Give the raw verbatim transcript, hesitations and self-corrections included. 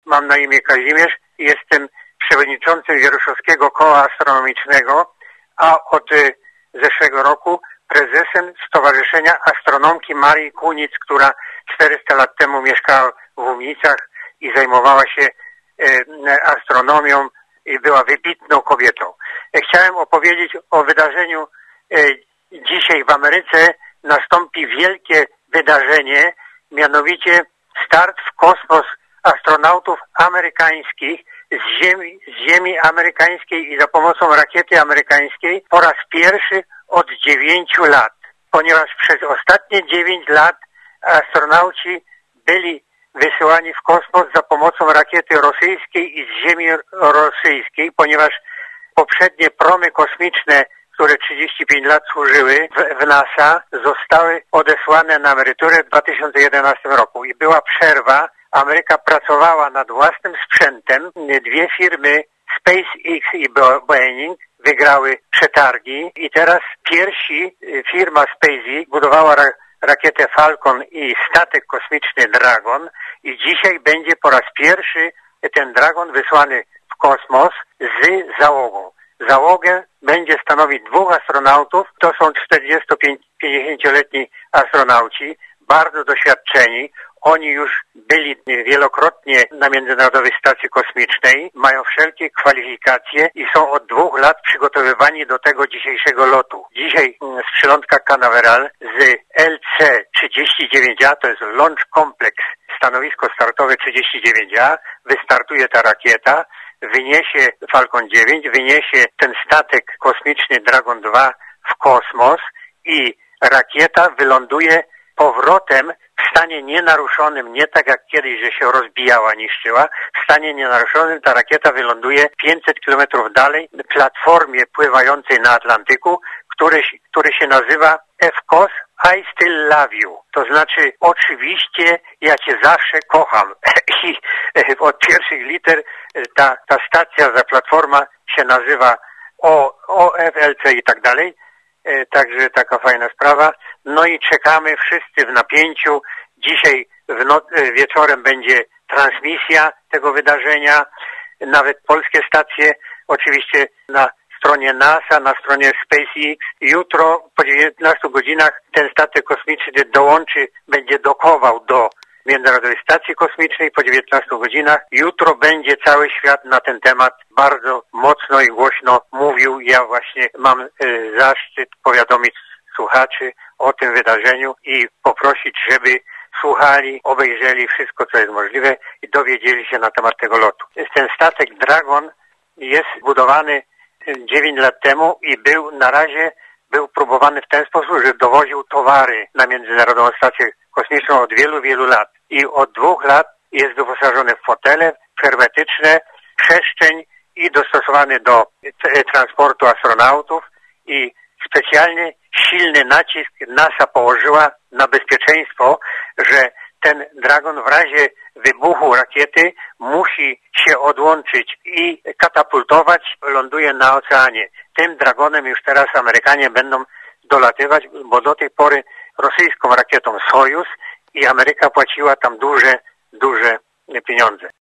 mam na imię Kazimierz i jestem przewodniczącym Wieruszowskiego Koła Astronomicznego, a od zeszłego roku prezesem Stowarzyszenia Astronomki Marii Kunic, która czterysta lat temu mieszkała w Łomnicach i zajmowała się astronomią i była wybitną kobietą. Chciałem opowiedzieć o wydarzeniu. Dzisiaj w Ameryce nastąpi wielkie wydarzenie, mianowicie start w kosmos astronautów amerykańskich z ziemi, z ziemi amerykańskiej i za pomocą rakiety amerykańskiej po raz pierwszy od dziewięciu lat, ponieważ przez ostatnie dziewięć lat astronauci byli wysyłani w kosmos za pomocą rakiety rosyjskiej i z ziemi rosyjskiej, ponieważ poprzednie promy kosmiczne, które trzydzieści pięć lat służyły w, w NASA, zostały odesłane na emeryturę w dwa tysiące jedenastym roku i była przerwa. Ameryka pracowała nad własnym sprzętem. Dwie firmy, SpaceX i Boeing, wygrały przetargi i teraz pierwsi, firma SpaceX budowała ra rakietę Falcon i statek kosmiczny Dragon i dzisiaj będzie po raz pierwszy ten Dragon wysłany w kosmos z załogą. Załogę będzie stanowić dwóch astronautów, to są czterdziesto-pięćdziesięcioletni astronauci, bardzo doświadczeni. Oni już byli wielokrotnie na Międzynarodowej Stacji Kosmicznej, mają wszelkie kwalifikacje i są od dwóch lat przygotowywani do tego dzisiejszego lotu. Dzisiaj z przylądka Canaveral z L C trzydzieści dziewięć A, to jest Launch Complex, stanowisko startowe trzydzieści dziewięć A, wystartuje ta rakieta, wyniesie Falcon dziewięć, wyniesie ten statek kosmiczny Dragon dwa w kosmos i rakieta wyląduje powrotem w stanie nienaruszonym, nie tak jak kiedyś, że się rozbijała, niszczyła. W stanie nienaruszonym ta rakieta wyląduje pięćset kilometrów dalej na platformie pływającej na Atlantyku, który, który się nazywa F C O S I Still Love You. To znaczy, oczywiście, ja Cię zawsze kocham. I od pierwszych liter ta, ta stacja, ta platforma się nazywa O F L C i tak dalej. Także taka fajna sprawa. No i czekamy wszyscy w napięciu. Dzisiaj w no wieczorem będzie transmisja tego wydarzenia. Nawet polskie stacje, oczywiście na stronie NASA, na stronie SpaceX. Jutro po dziewiętnastu godzinach ten statek kosmiczny dołączy, będzie dokował do Międzynarodowej Stacji Kosmicznej po dziewiętnastu godzinach. Jutro będzie cały świat na ten temat bardzo mocno i głośno mówił. Ja właśnie mam y, zaszczyt powiadomić słuchaczy o tym wydarzeniu i poprosić, żeby słuchali, obejrzeli wszystko, co jest możliwe i dowiedzieli się na temat tego lotu. Ten statek Dragon jest budowany dziewięć lat temu i był na razie był próbowany w ten sposób, że dowoził towary na Międzynarodową Stację Kosmiczną od wielu, wielu lat. I od dwóch lat jest wyposażony w fotele hermetyczne, przestrzeń i dostosowany do transportu astronautów i specjalnie silny nacisk NASA położyła na bezpieczeństwo, że ten Dragon w razie wybuchu rakiety musi się odłączyć i katapultować, ląduje na oceanie. Tym Dragonem już teraz Amerykanie będą dolatywać, bo do tej pory rosyjską rakietą Sojus i Ameryka płaciła tam duże, duże pieniądze.